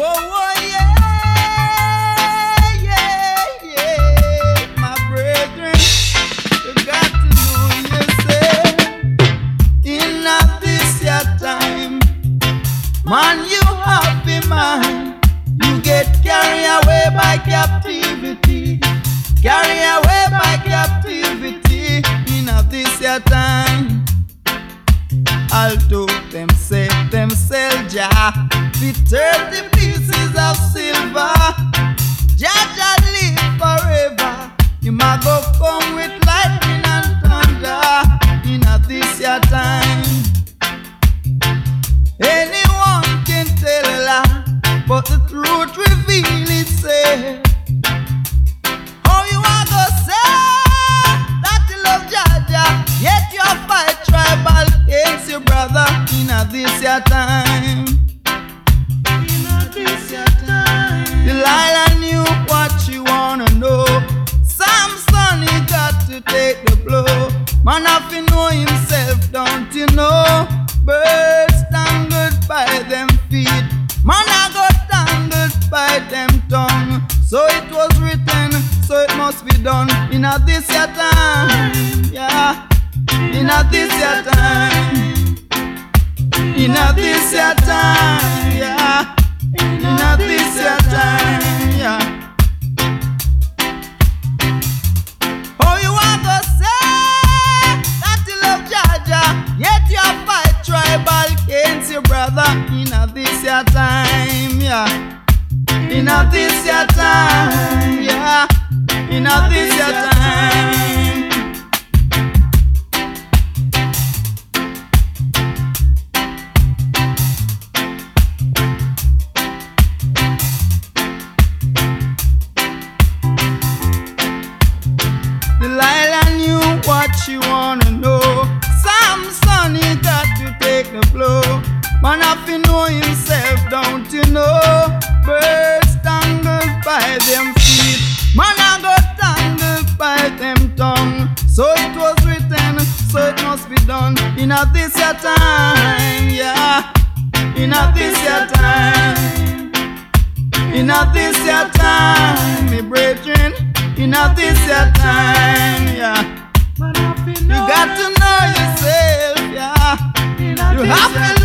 Whoa, whoa, yeah, yeah, yeah. My brethren, you got to know yourself. In this your time, man, you have in mind. You get carried away by captivity. Carried away by captivity. In this your time. Although them say themselves, Jah, with 30 pieces of silver, Jah Jah live forever. You might go come with lightning and thunder. In this your time. Anyone can tell a lie, but the truth reveal itself. How you are gonna say that you love Jah Jah, yet you fight tribal against your brother? In this your time. In this your time. Delilah knew what she wanna know. Samson, he got to take the blow. Man have to know himself, don't you know? Birds tangled by them feet, man I got tangled by them tongue. So it was written, so it must be done. In this your time, yeah. In this your time. In this your time, yeah. In this your time, yeah. Oh, you want to say that you love Jah Jah, yet you fight tribal against your brother. In this your time, yeah. In this your time, yeah. In this your time. Delilah knew what she wanna know. Samson, he got to take the blow. Man have to know himself, don't you know? Birds tangled by them feet, man I got tangled by them tongue. So it was written, so it must be done. In this your time, yeah. In this your time. In this your time, me brethren. In this your time, yeah. You got to know yourself, yeah. You have to